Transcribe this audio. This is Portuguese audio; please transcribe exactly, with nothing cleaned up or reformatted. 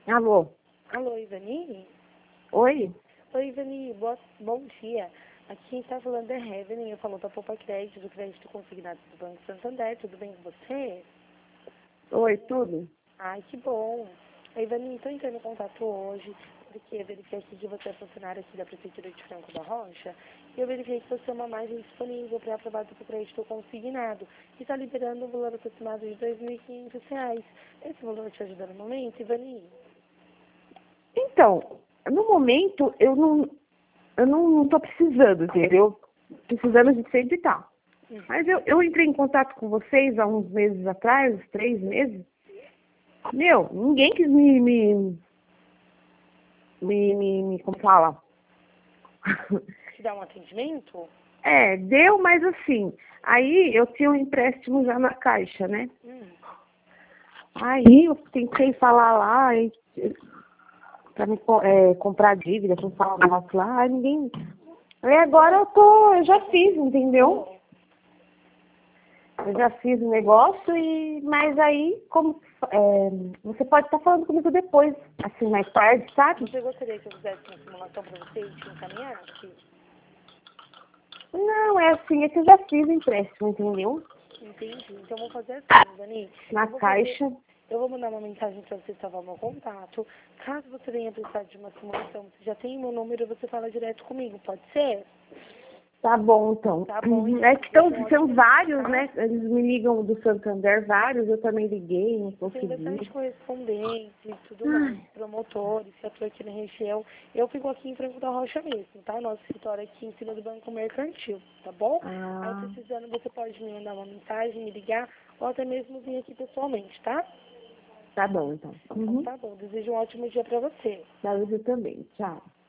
Alô? Alô, Ivani? Oi? Oi, Ivani, boa, bom dia. Aqui quem está falando é Heaven, eu falo da Poupa Crédito, do crédito consignado do Banco Santander. Tudo bem com você? Oi, tudo? Ai, que bom. Ivani, estou entrando em contato hoje, porque eu verifiquei aqui que você é funcionário aqui da Prefeitura de Franco da Rocha, e eu verifiquei que você é uma margem disponível para aprovado para o crédito consignado, e está liberando um valor aproximado de dois mil e quinhentos reais. Esse valor te ajuda no momento, Ivani? Então, no momento, eu não eu não, não tô precisando, entendeu? Precisando a gente sempre tá. Uhum. Mas eu, eu entrei em contato com vocês há uns meses atrás, uns três meses. Meu, ninguém quis me, me, me, me, me como fala? Te dá um atendimento? É, deu, mas assim, aí eu tinha um empréstimo já na Caixa, né? Hum. Aí eu tentei falar lá, e, pra me co- é, comprar dívida, pra falar um negócio lá, aí ninguém... Aí agora eu tô, eu já fiz, entendeu? Eu já fiz o negócio, e, mas aí, como é, você pode estar falando comigo depois, assim, mais tarde, sabe? Você gostaria que eu fizesse uma simulação para você e te encaminhasse? Não, é assim, é que eu já fiz o empréstimo, entendeu? Entendi. Então vou fazer assim, Dani. Na Eu vou fazer, Caixa. eu vou mandar uma mensagem para você salvar meu contato. Caso você venha precisar de uma simulação, você já tem meu número, você fala direto comigo, pode ser? Tá bom, então. Tá bom, Uhum. então. É que tão, Desejo um são ótimo dia, vários, tá? né? Eles me ligam do Santander, vários, eu também liguei, não Tem bastante consegui. correspondentes e tudo mais, Ai, promotores que atuam aqui na região. Eu fico aqui em Franco da Rocha mesmo, tá? Nosso escritório aqui em cima do Banco Mercantil, tá bom? Aí ah, precisando, você pode me mandar uma mensagem, me ligar, ou até mesmo vir aqui pessoalmente, tá? tá bom, então. Então Uhum. tá bom, desejo um ótimo dia pra você. Pra você também. Tchau.